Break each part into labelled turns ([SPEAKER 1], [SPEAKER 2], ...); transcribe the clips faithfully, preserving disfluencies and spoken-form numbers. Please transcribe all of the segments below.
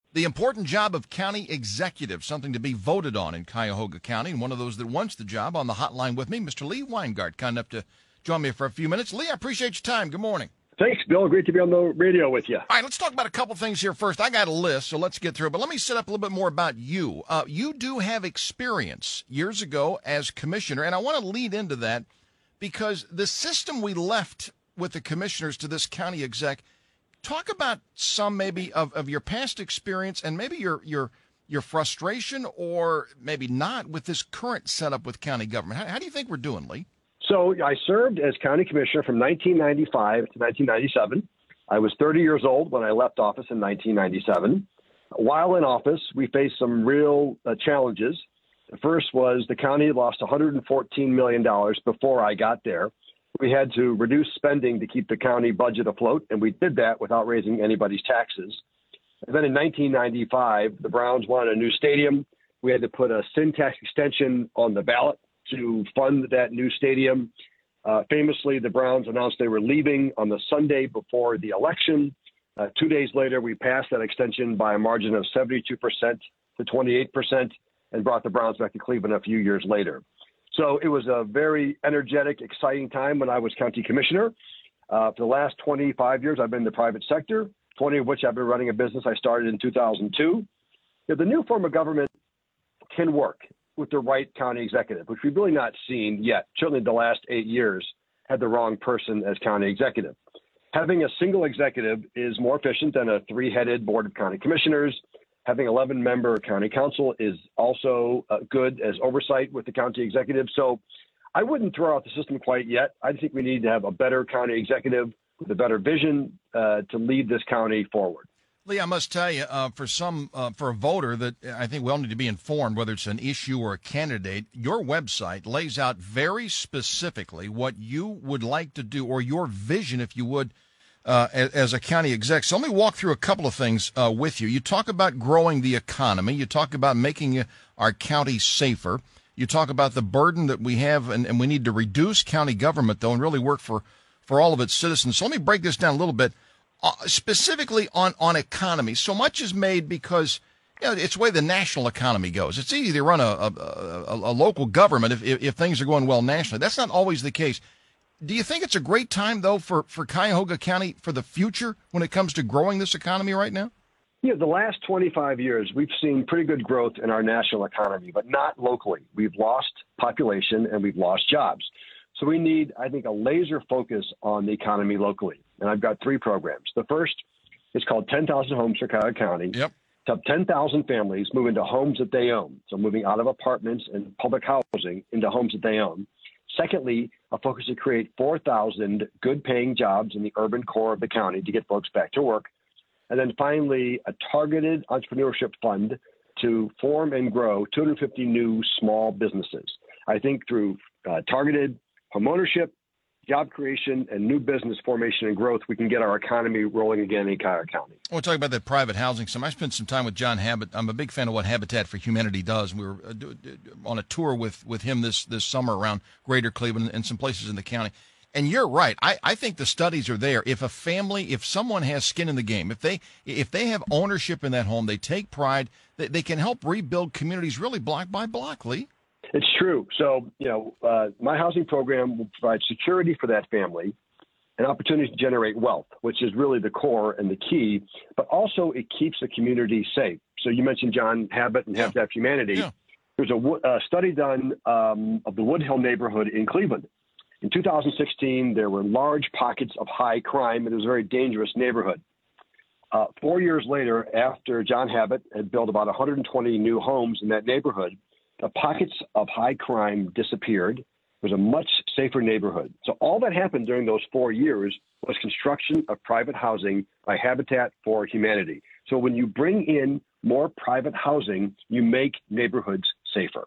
[SPEAKER 1] The important job of county executive, something to be voted on in Cuyahoga County, and one of those that wants the job on the hotline with me, Mister Lee Weingart, kind enough to join me for a few minutes. Lee, I appreciate your time. Good morning.
[SPEAKER 2] Thanks, Bill. Great to be on the radio with you.
[SPEAKER 1] All right, let's talk about a couple things here first. I got a list, so let's get through it. But let me set up a little bit more about you. Uh, you do have experience years ago as commissioner, and I want to lead into that because the system we left with the commissioners to this county exec, talk about some maybe of, of your past experience and maybe your your your frustration or maybe not with this current setup with county government. How, how do you think we're doing, Lee?
[SPEAKER 2] So I served as county commissioner from nineteen ninety-five to nineteen ninety-seven. I was thirty years old when I left office in nineteen ninety-seven. While in office, we faced some real uh, challenges. The first was the county lost one hundred fourteen million dollars before I got there. We had to reduce spending to keep the county budget afloat, and we did that without raising anybody's taxes. And then in nineteen ninety-five, the Browns wanted a new stadium. We had to put a sin tax extension on the ballot to fund that new stadium. Uh, famously, the Browns announced they were leaving on the Sunday before the election. Uh, two days later, we passed that extension by a margin of seventy-two percent to twenty-eight percent and brought the Browns back to Cleveland a few years later. So it was a very energetic, exciting time when I was county commissioner. Uh, for the last twenty-five years, I've been in the private sector, twenty of which I've been running a business I started in two thousand two. You know, the new form of government can work with the right county executive, which we've really not seen yet. Certainly the last eight years had the wrong person as county executive. Having a single executive is more efficient than a three-headed board of county commissioners. Having eleven-member county council is also uh, good as oversight with the county executive. So I wouldn't throw out the system quite yet. I think we need to have a better county executive with a better vision uh, to lead this county forward.
[SPEAKER 1] Lee, I must tell you, uh, for some, uh, for a voter that I think we all need to be informed, whether it's an issue or a candidate, your website lays out very specifically what you would like to do, or your vision, if you would, uh, as, as a county exec. So let me walk through a couple of things uh, with you. You talk about growing the economy. You talk about making our county safer. You talk about the burden that we have, and, and we need to reduce county government, though, and really work for, for all of its citizens. So let me break this down a little bit. Uh, specifically on, on economy, so much is made because, you know, it's the way the national economy goes. It's easy to run a, a, a, a local government if, if, if things are going well nationally. That's not always the case. Do you think it's a great time, though, for, for Cuyahoga County for the future when it comes to growing this economy right now?
[SPEAKER 2] Yeah, the last twenty-five years, we've seen pretty good growth in our national economy, but not locally. We've lost population and we've lost jobs. So we need, I think, a laser focus on the economy locally. And I've got three programs. The first is called ten thousand Homes for Cuyahoga County.
[SPEAKER 1] Yep.
[SPEAKER 2] To have ten thousand families move into homes that they own. So moving out of apartments and public housing into homes that they own. Secondly, a focus to create four thousand good paying jobs in the urban core of the county to get folks back to work. And then finally, a targeted entrepreneurship fund to form and grow two hundred fifty new small businesses. I think through uh, targeted homeownership, job creation, and new business formation and growth, we can get our economy rolling again in Cuyahoga County.
[SPEAKER 1] We'll talk about that private housing some. I spent some time with John Habit. I'm a big fan of what Habitat for Humanity does. We were uh, do, do, on a tour with, with him this, this summer around Greater Cleveland and some places in the county. And you're right. I, I think the studies are there. If a family, if someone has skin in the game, if they if they have ownership in that home, they take pride, they, they can help rebuild communities really block by block, Lee.
[SPEAKER 2] It's true. So, you know, uh, my housing program will provide security for that family and opportunities to generate wealth, which is really the core and the key, but also it keeps the community safe. So you mentioned John Habit and
[SPEAKER 1] Yeah.
[SPEAKER 2] Habitat for Humanity.
[SPEAKER 1] Yeah.
[SPEAKER 2] There's a, a study done um, of the Woodhill neighborhood in Cleveland. In two thousand sixteen, there were large pockets of high crime, and it was a very dangerous neighborhood. Uh, four years later, after John Habit had built about one hundred twenty new homes in that neighborhood, the pockets of high crime disappeared. It was a much safer neighborhood. So all that happened during those four years was construction of private housing by Habitat for Humanity. So when you bring in more private housing, you make neighborhoods safer.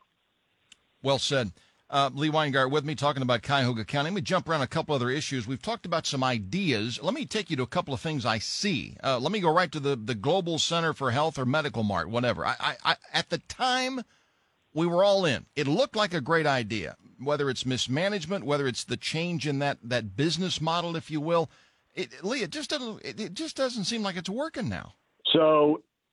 [SPEAKER 1] Well said. Uh, Lee Weingart with me talking about Cuyahoga County. Let me jump around a couple other issues. We've talked about some ideas. Let me take you to a couple of things I see. Uh, let me go right to the, the Global Center for Health or Medical Mart, whatever. I, I, I, at the time, we were all in. It looked like a great idea, whether it's mismanagement, whether it's the change in that, that business model, if you will. It, Lee, it just doesn't. It, it just doesn't seem like it's working now.
[SPEAKER 2] So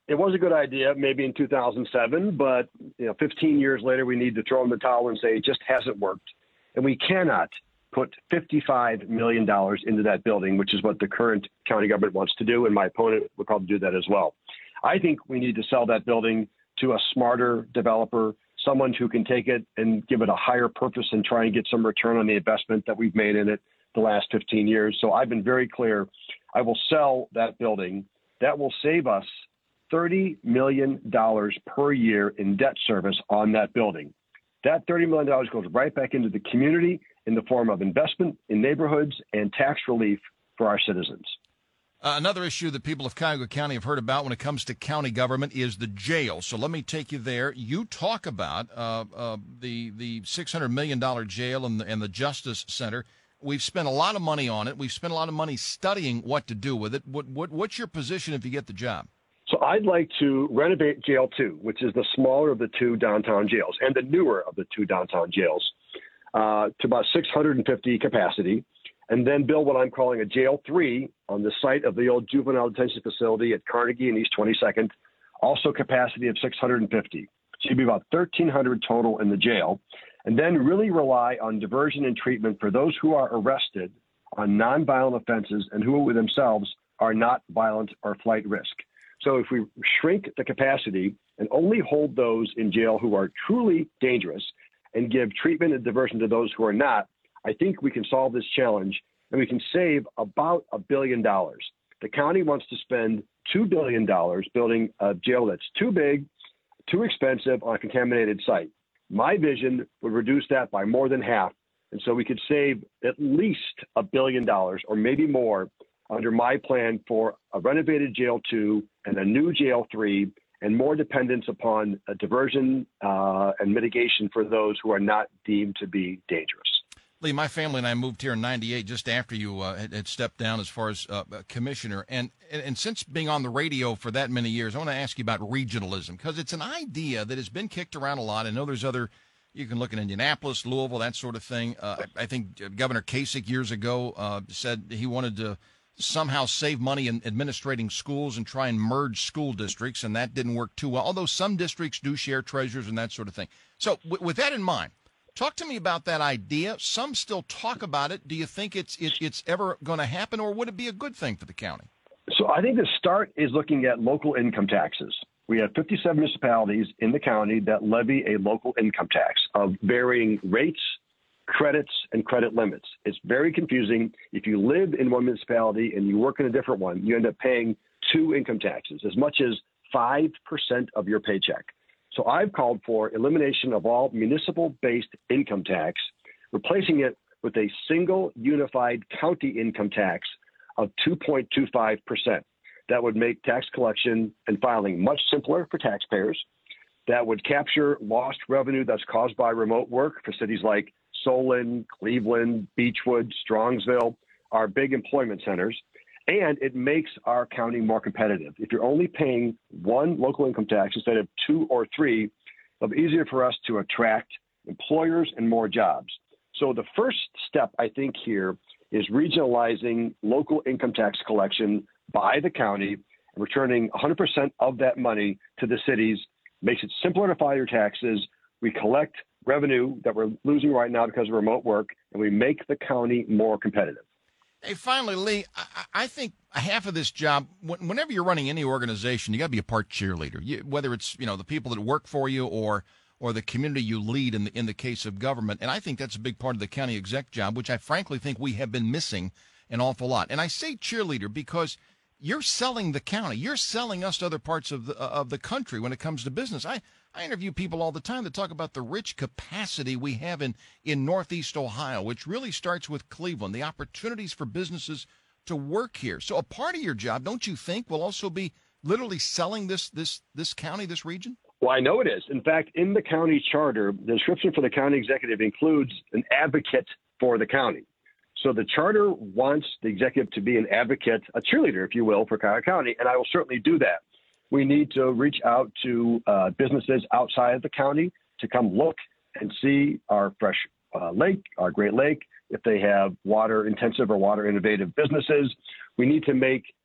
[SPEAKER 2] it was a good idea maybe in two thousand seven, but you know, fifteen years later, we need to throw in the towel and say it just hasn't worked. And we cannot put fifty-five million dollars into that building, which is what the current county government wants to do. And my opponent would probably do that as well. I think we need to sell that building to a smarter developer, someone who can take it and give it a higher purpose and try and get some return on the investment that we've made in it the last fifteen years. So I've been very clear. I will sell that building. That will save us thirty million dollars per year in debt service on that building. That thirty million dollars goes right back into the community in the form of investment in neighborhoods and tax relief for our citizens.
[SPEAKER 1] Uh, another issue that people of Cuyahoga County have heard about when it comes to county government is the jail. So let me take you there. You talk about uh, uh, the the six hundred million dollars jail and the, and the Justice Center. We've spent a lot of money on it. We've spent a lot of money studying what to do with it. What, what what's your position if you get the job?
[SPEAKER 2] So I'd like to renovate Jail two, which is the smaller of the two downtown jails and the newer of the two downtown jails, uh, to about six hundred fifty capacity, and then build what I'm calling a Jail three on the site of the old juvenile detention facility at Carnegie and East twenty-second, also capacity of six hundred fifty. So you'd be about thirteen hundred total in the jail, and then really rely on diversion and treatment for those who are arrested on nonviolent offenses and who themselves are not violent or flight risk. So if we shrink the capacity and only hold those in jail who are truly dangerous and give treatment and diversion to those who are not, I think we can solve this challenge and we can save about a billion dollars. The county wants to spend two billion dollars building a jail that's too big, too expensive on a contaminated site. My vision would reduce that by more than half. And so we could save at least a billion dollars or maybe more under my plan for a renovated Jail two and a new Jail three and more dependence upon a diversion uh, and mitigation for those who are not deemed to be dangerous.
[SPEAKER 1] Lee, my family and I moved here in ninety-eight, just after you uh, had, had stepped down as far as uh, commissioner. And, and and since being on the radio for that many years, I want to ask you about regionalism, because it's an idea that has been kicked around a lot. I know there's other, you can look at Indianapolis, Louisville, that sort of thing. Uh, I, I think Governor Kasich years ago uh, said he wanted to somehow save money in administrating schools and try and merge school districts, and that didn't work too well, although some districts do share treasurers and that sort of thing. So w- with that in mind, talk to me about that idea. Some still talk about it. Do you think it's it, it's ever going to happen, or would it be a good thing for the county?
[SPEAKER 2] So I think the start is looking at local income taxes. We have fifty-seven municipalities in the county that levy a local income tax of varying rates, credits, and credit limits. It's very confusing. If you live in one municipality and you work in a different one, you end up paying two income taxes, as much as five percent of your paycheck. So I've called for elimination of all municipal-based income tax, replacing it with a single unified county income tax of two point two five percent. That would make tax collection and filing much simpler for taxpayers. That would capture lost revenue that's caused by remote work for cities like Solon, Cleveland, Beechwood, Strongsville, our big employment centers. And it makes our county more competitive. If you're only paying one local income tax instead of two or three, it'll be easier for us to attract employers and more jobs. So the first step, I think, here is regionalizing local income tax collection by the county and returning one hundred percent of that money to the cities. Makes it simpler to file your taxes. We collect revenue that we're losing right now because of remote work, and we make the county more competitive.
[SPEAKER 1] Hey, finally, Lee, I, I think half of this job, whenever you're running any organization, you got to be a part cheerleader. You, whether it's you know the people that work for you or or the community you lead in the in the case of government, and I think that's a big part of the county exec job, which I frankly think we have been missing an awful lot. And I say cheerleader because you're selling the county, you're selling us to other parts of the of the country when it comes to business. I. I interview people all the time that talk about the rich capacity we have in, in Northeast Ohio, which really starts with Cleveland, the opportunities for businesses to work here. So a part of your job, don't you think, will also be literally selling this this this county, this region?
[SPEAKER 2] Well, I know it is. In fact, in the county charter, the description for the county executive includes an advocate for the county. So the charter wants the executive to be an advocate, a cheerleader, if you will, for Cuyahoga County, and I will certainly do that. We need to reach out to uh, businesses outside of the county to come look and see our fresh uh, lake, our Great Lake, if they have water intensive or water innovative businesses. We need to make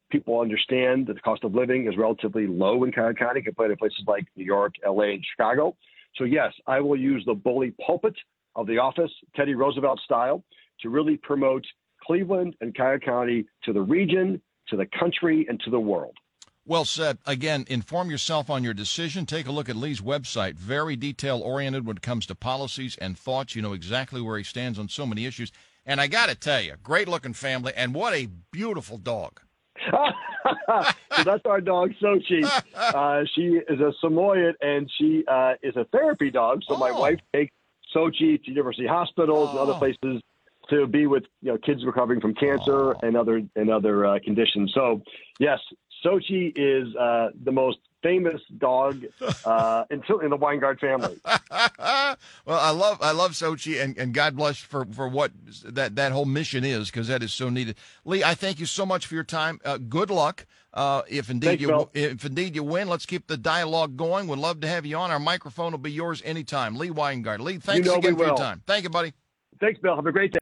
[SPEAKER 2] people understand that the cost of living is relatively low in Cuyahoga County compared to places like New York, L A, and Chicago. So, yes, I will use the bully pulpit of the office, Teddy Roosevelt style, to really promote Cleveland and Cuyahoga County to the region, to the country, and to the world.
[SPEAKER 1] Well said. Again, inform yourself on your decision. Take a look at Lee's website. Very detail-oriented when it comes to policies and thoughts. You know exactly where he stands on so many issues. And I got to tell you, great-looking family, and what a beautiful dog.
[SPEAKER 2] So that's our dog, Sochi. Uh, she is a Samoyed, and she uh, is a therapy dog. So oh. my wife takes Sochi to university hospitals oh. and other places to be with you know kids recovering from cancer oh. and other and other uh, conditions. So, yes, Sochi is uh, the most famous dog uh, in, in the Weingart family.
[SPEAKER 1] Well, I love I love Sochi, and, and God bless for, for what that, that whole mission is, because that is so needed. Lee, I thank you so much for your time. Uh, good luck. Uh, if indeed
[SPEAKER 2] Thanks,
[SPEAKER 1] you
[SPEAKER 2] Bill.
[SPEAKER 1] if indeed you win, let's keep the dialogue going. We'd love to have you on. Our microphone will be yours anytime. Lee Weingart. Lee, thanks
[SPEAKER 2] you know
[SPEAKER 1] again for
[SPEAKER 2] will.
[SPEAKER 1] your time. Thank you, buddy.
[SPEAKER 2] Thanks, Bill. Have a great day.